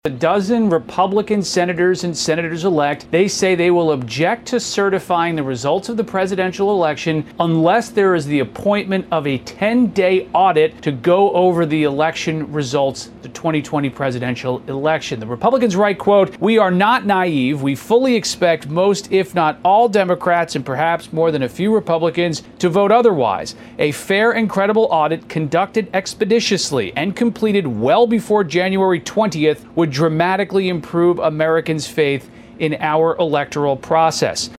A dozen Republican senators and senators-elect, they say they will object to certifying the results of the presidential election unless there is the appointment of a 10-day audit to go over the election results, the 2020 presidential election. The Republicans write, quote, "We are not naive. We fully expect most, if not all, Democrats and perhaps more than a few Republicans to vote otherwise. A fair and credible audit conducted expeditiously and completed well before January 20th would dramatically improve Americans' faith in our electoral process."